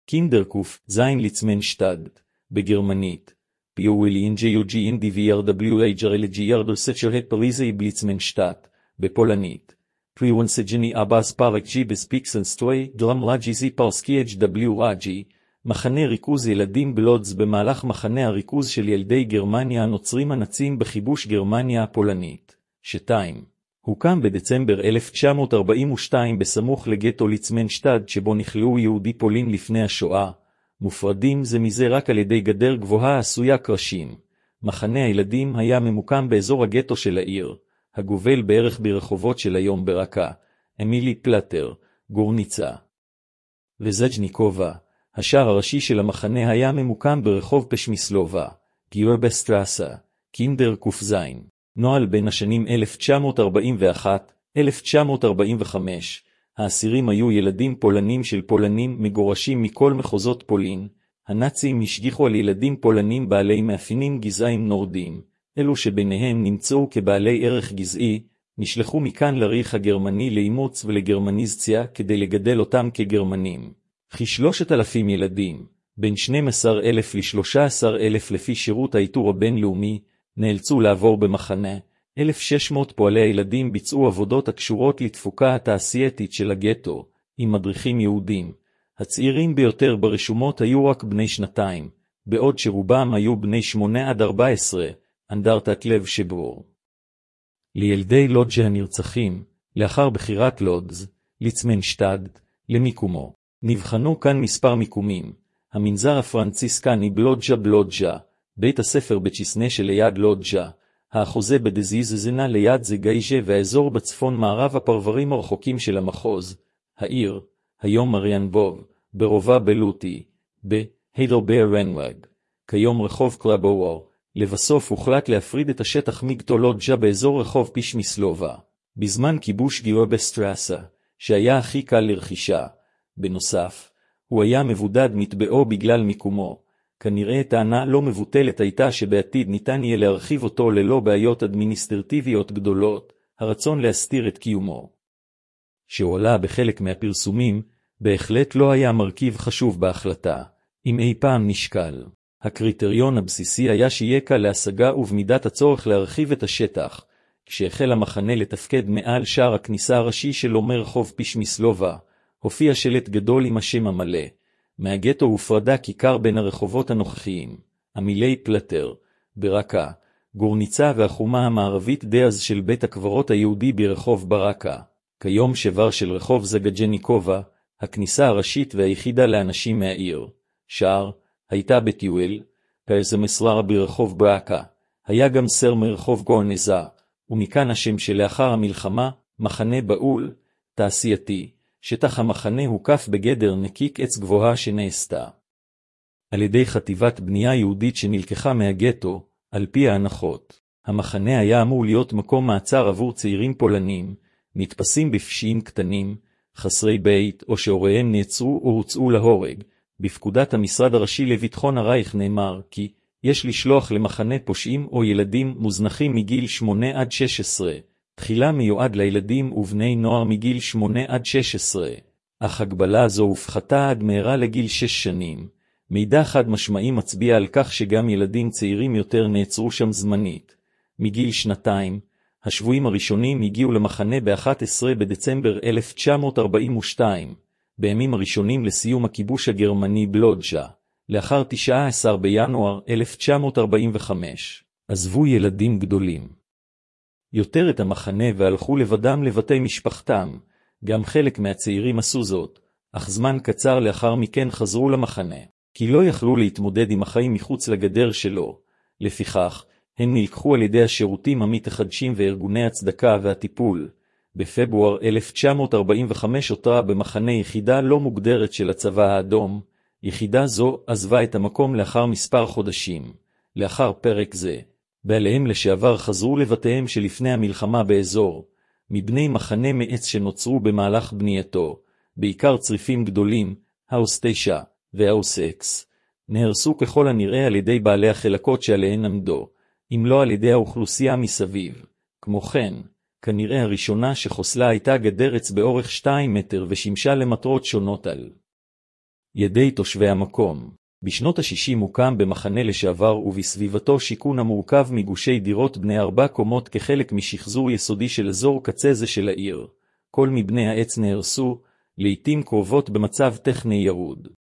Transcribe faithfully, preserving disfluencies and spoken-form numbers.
קינדרקוף, זין ליצמנשטאט, בגרמנית. פיואלי אינג'יוג'י אינדיוויאר אייג'רלג'יאר דוסצ'רהט פריזי בליצמנשטאט, בפולנית. פריוונסג'ני אבאס פארקג'י בספיקסנסטוי, דרמלג'יזי פרסקייג' דבליו-אג'י, מחנה ריכוז ילדים בלודז במהלך מחנה הריכוז של ילדי גרמניה הנוצרים הנאצים בכיבוש גרמניה הפולנית. שתיים. הוקם בדצמבר אלף תשע מאות ארבעים ושתיים בסמוך לגטו ליצמנשטאט שבו נכלאו יהודי פולין לפני השואה, מופרדים זה מזה רק על ידי גדר גבוהה עשויה קרשים. מחנה הילדים היה ממוקם באזור הגטו של העיר, הגובל בערך ברחובות של היום ברקה, אמילי פלטר, גורניצה וזג'ניקובה. השער הראשי של המחנה היה ממוקם ברחוב פשמיסלובה, גיורבסטרסה, קינדר קופזין. נועל בין השנים אלף תשע מאות ארבעים ואחת עד אלף תשע מאות ארבעים וחמש, האסירים היו ילדים פולנים של פולנים מגורשים מכל מחוזות פולין. הנאצים השגיחו על ילדים פולנים בעלי מאפיינים גזעיים נורדים, אלו שביניהם נמצאו כבעלי ערך גזעי, נשלחו מכאן לריך הגרמני לאימוץ ולגרמניזציה כדי לגדל אותם כגרמנים. כשלושת אלפים ילדים, בין שנים עשר אלף ל-שלושה עשר אלף לפי שירות האיתור הבינלאומי, נאלצו לעבור במחנה. אלף ושש מאות פועלי הילדים ביצעו עבודות הקשורות לתפוקה התעשייתית של הגטו, עם מדריכים יהודים. הצעירים ביותר ברשומות היו רק בני שנתיים, בעוד שרובם היו בני שמונה עד ארבע עשרה, אנדרטת לב שבור. לילדי לודג' הנרצחים, לאחר בחירת לודז, ליצמנשטאט, למיקומו. נבחנו כאן מספר מיקומים, המנזר הפרנציסקני בלודג'ה בלודג'ה, בית הספר בצ'יסנה שליד לודג'ה, האחוזה בדזיזזנה ליד זגייז'ה והאזור בצפון מערב הפרברים הרחוקים של המחוז, העיר, היום מריאנבוב, ברובה בלוטי, בהיידרבר רנוואג, כיום רחוב קלאבוור. לבסוף הוחלט להפריד את השטח מגטו לודג'ה באזור רחוב פישמיסלובה, בזמן כיבוש גיורבסטרסה, שהיה הכי קל לרכישה. בנוסף, הוא היה מבודד מטבעו בגלל מיקומו. כנראה טענה לא מבוטלת הייתה שבעתיד ניתן יהיה להרחיב אותו ללא בעיות אדמיניסטרטיביות גדולות, הרצון להסתיר את קיומו. שעולה בחלק מהפרסומים, בהחלט לא היה מרכיב חשוב בהחלטה, אם אי פעם נשקל. הקריטריון הבסיסי היה שיהיה קל להשגה ובמידת הצורך להרחיב את השטח, כשהחל המחנה לתפקד מעל שער הכניסה הראשי שלו מרחוב פישמיסלובה, הופיע שלט גדול עם השם המלא. מהגטו הופרדה כיכר בין הרחובות הנוכחיים, המילי פלטר, ברקה, גורניצה והחומה המערבית דאז של בית הקברות היהודי ברחוב ברקה, כיום שבר של רחוב זגג'ניקובה, הכניסה הראשית והיחידה לאנשים מהעיר. שער, הייתה בטיואל, פרזמסררה ברחוב ברקה, היה גם סר מרחוב גורנזה, ומכאן השם שלאחר המלחמה, מחנה באול, תעשייתי. שטח המחנה הוקף בגדר נקיק עץ גבוהה שנעשתה על ידי חטיבת בנייה יהודית שנלקחה מהגטו, על פי ההנחות. המחנה היה אמור להיות מקום מעצר עבור צעירים פולנים, נתפסים בפשעים קטנים, חסרי בית או שהוריהם נעצרו או הוצאו להורג. בפקודת המשרד הראשי לביטחון הרייך נאמר כי יש לשלוח למחנה פושעים או ילדים מוזנחים מגיל שמונה עד שש עשרה. תחילה מיועד לילדים ובני נוער מגיל שמונה עד שש עשרה, אך הגבלה זו הופחתה עד מהרה לגיל שש שנים. מידע חד משמעי מצביע על כך שגם ילדים צעירים יותר נעצרו שם זמנית. מגיל שנתיים, השבויים הראשונים הגיעו למחנה ב-אחד עשר בדצמבר אלף תשע מאות ארבעים ושתיים, בימים הראשונים לסיום הכיבוש הגרמני בלודג'ה. לאחר תשעה עשר בינואר אלף תשע מאות ארבעים וחמש, עזבו ילדים גדולים יותר את המחנה והלכו לבדם לבתי משפחתם. גם חלק מהצעירים עשו זאת, אך זמן קצר לאחר מכן חזרו למחנה, כי לא יכלו להתמודד עם החיים מחוץ לגדר שלו. לפיכך, הם נלקחו על ידי השירותים המתחדשים וארגוני הצדקה והטיפול. בפברואר אלף תשע מאות ארבעים וחמש אותרה במחנה יחידה לא מוגדרת של הצבא האדום. יחידה זו עזבה את המקום לאחר מספר חודשים. לאחר פרק זה, בעליהם לשעבר חזרו לבתיהם שלפני המלחמה באזור, מבני מחנה מעץ שנוצרו במהלך בנייתו, בעיקר צריפים גדולים, האוס תשע והאוס אקס, נהרסו ככל הנראה על ידי בעלי החלקות שעליהן עמדו, אם לא על ידי האוכלוסייה מסביב. כמו כן, כנראה הראשונה שחוסלה הייתה גדר עץ באורך שתיים מטר ושימשה למטרות שונות על ידי תושבי המקום. בשנות ה-שישים הוקם במחנה לשעבר ובסביבתו שיכון המורכב מגושי דירות בני ארבע קומות כחלק משחזור יסודי של אזור קצה זה של העיר. כל מבני העץ נהרסו, לעתים קרובות במצב טכני ירוד.